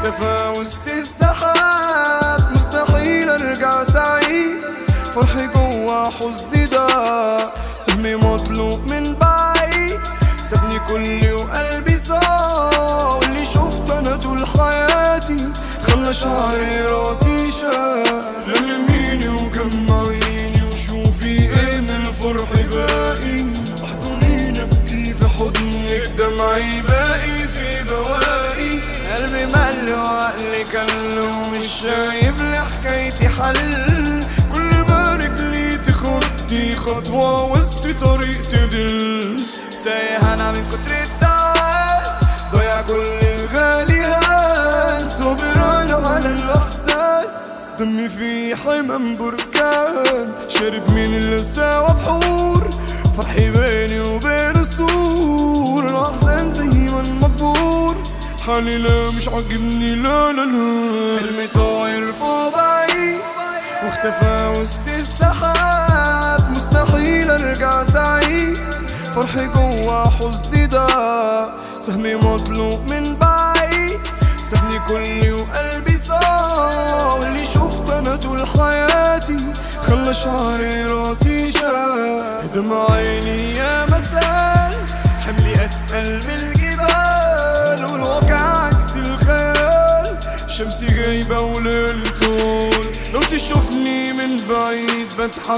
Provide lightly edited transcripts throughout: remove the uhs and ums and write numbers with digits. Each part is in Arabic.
واختفى وسط السحاب، مستحيل ارجع سعيد. فرحي جوا حزني ده سهمي مطلوب من بعيد، سابني كلي وقلبي صار. واللي شفت انا طول حياتي خلى شعري راسي شاب. لملميني وجمعيني وشوفي ايه من الفرح باقي، احضنيني ابكي في حضنك دمعي باقي في بواقي. قلبي مل وعقلي كل ومش شايف لحكايتي حل. كل ما رجلي تخطي خطوة وسط طريق تدل. تايه انا من كتر التعب، ضيع كل غالي هان. صابران على الاحسان، دمي في حمام بركان. شارب من اللساوة بحور، فرحي بيني وبين السور. الاحزان دايما مجبور، حالي لا مش عاجبني لا لا لا. حلمي طاير فوق بعيد واختفى وسط السحاب، مستحيل ارجع سعيد. فرحي جوا حزني ده سهمي مطلوب من بعيد، سابني كلي وقلبي صار. واللي شفت انا طول حياتي خلى شعري راسي شاب. دمع عيني يا مسال، حملي اتقل من الجبال. والواقع عكس الخيال، شمسي غايبة وليلي طول. لو تشوفني من بعيد بضحك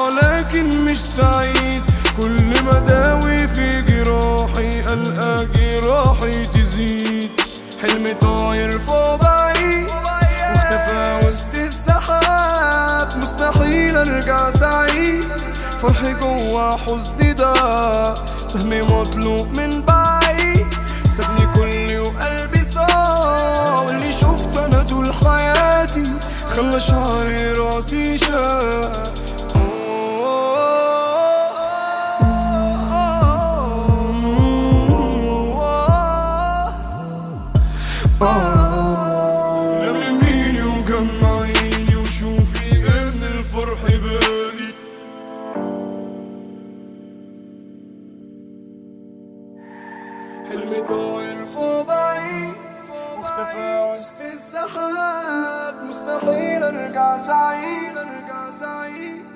لكن مش سعيد. كل ما داوي في جراحي ألقى جراحي تزيد. حلمي طاير فوق بعيد واختفى وسط السحاب، مستحيل ارجع سعيد. فرحي جوا حزني ده سهمي مطلوب من بعيد، سابني كلي وقلبي صار. واللي شفت انا طول حياتي خلى شعري راسي شاب. لملميني وجمعيني وشوفي ايه من الفرح باقي. حلمي طاير فوق بعيد واختفى وسط السحاب، مستحيل ارجع سعيد.